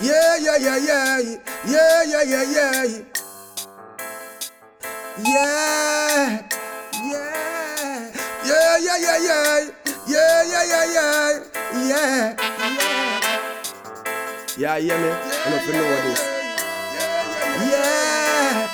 Yeah, yeah, yeah, yeah. Yeah, yeah, yeah, yeah. Yeah. Yeah. Yeah, yeah, yeah, yeah. Yeah, yeah, yeah, yeah. Yeah. Yeah, hear me? I don't know this. Yeah.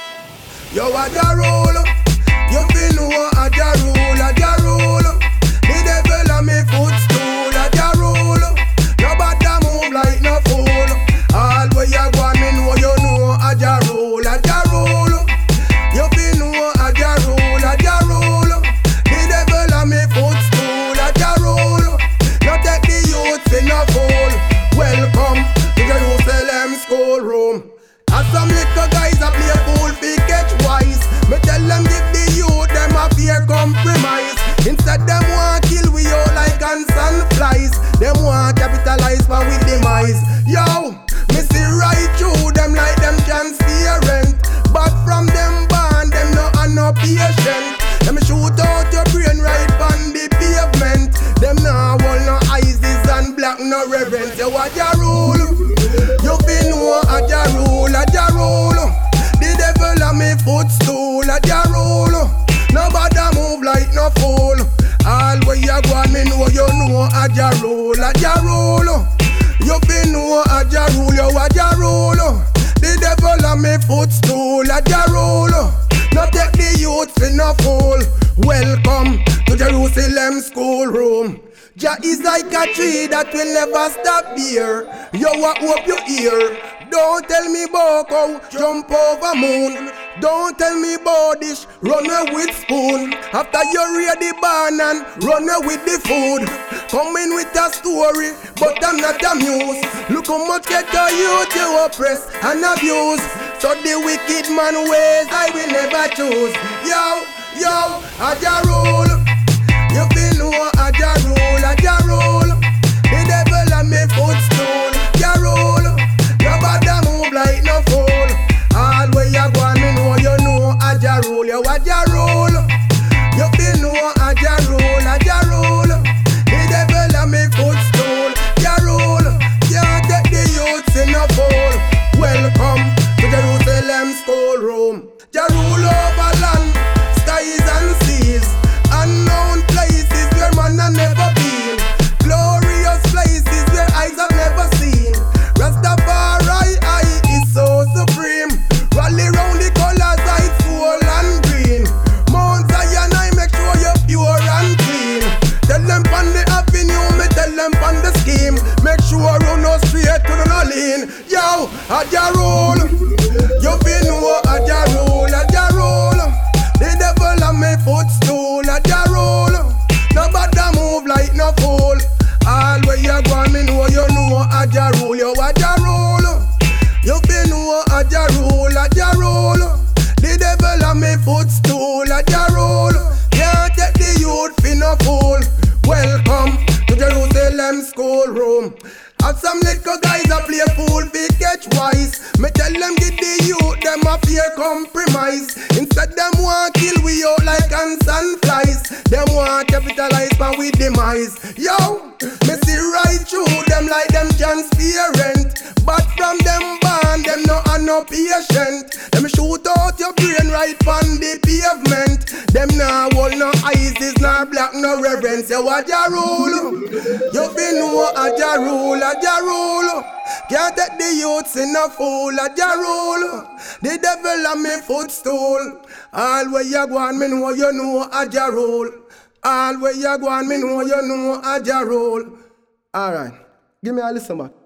Yo, a ja rule. You feel know a ja rule, a ja rule. The devil a me footstool, a ja rule. Nobody move like no fool. All where you go, me know you know a ja rule, a ja rule. You feel know a ja rule, a ja rule. The devil a me footstool, a ja rule. No take the youth in a fool. Welcome to Jerusalem schoolroom. As some little guys a play fool fi catch wise. Me tell them give the youth them a fear compromise. Instead them want kill we all like ants and flies. Them want capitalize for we demise. Yo, me see right through them like them transparent. But from them born them no patient. Them shoot out your brain right on the pavement. Them nah hold no ISIS and black no reverence. You what ya rule? You been know a ja rule, a ja rule. The devil a me footstool, a ja rule. Nobody move like no fool. All where you go, me know you know a ja rule, a ja rule. You been know a ja rule, you a ja rule. The devil a me footstool, a ja rule. No take the youth for no fool. Welcome to Jerusalem schoolroom. Jah is like a tree that will never stop here. Yo, I hope you hear. Don't tell me about cow, jump over moon. Don't tell me about dish, run away with spoon. After you read the barn and run away with the food. Come in with a story, but I'm not amused. Look how much ghetto youth you oppress and abuse. So the wicked man ways I will never choose. Yo, a ja rule. You feel know a ja rule, a ja rule. The devil a me footstool, ja rule. Nobody move like no fool. All where you go, me know you know a ja rule. You a ja rule. You feel know a ja rule, a ja rule. The devil a me footstool, ja rule. Can't take the youths in no fool. Welcome to Jerusalem schoolroom. Ja rule over land, skies and seas. Unknown places where man have never been. Glorious places where eyes have never seen. Rastafari is so supreme. Rally round the colors white, gold and green. Mount Zion I make sure you're pure and clean. Tell them on the avenue, me tell them on the scheme. Make sure you no straight to no lean. Yo, a ja rule. You feel know a ja rule, a ja rule. The devil a me footstool, a ja rule. Nobody move like no fool. All where you go, me know you know a ja rule. You a ja rule. You been know a ja rule, a ja rule. The devil a me footstool, a ja rule. Can't take the youth for no fool. Welcome to Jerusalem schoolroom. Have some little guys a play fool fi catch wise. Me tell them get the youth them a fear compromise. Instead them want kill we out like ants and flies. Them want capitalize but we demise. Yo, me see right through them like them transparent. But from them born them no patient. Them shoot out your brain right on the pavement. Them nah hold no ISIS nor black no reverence. You a ja rule. You been know a ja rule, a ja rule. Can't take the youths in a fool, a ja rule. The devil a me footstool. All where you go me know you know a ja rule. All where you go me know you know a ja rule. Alright, give me a listen back.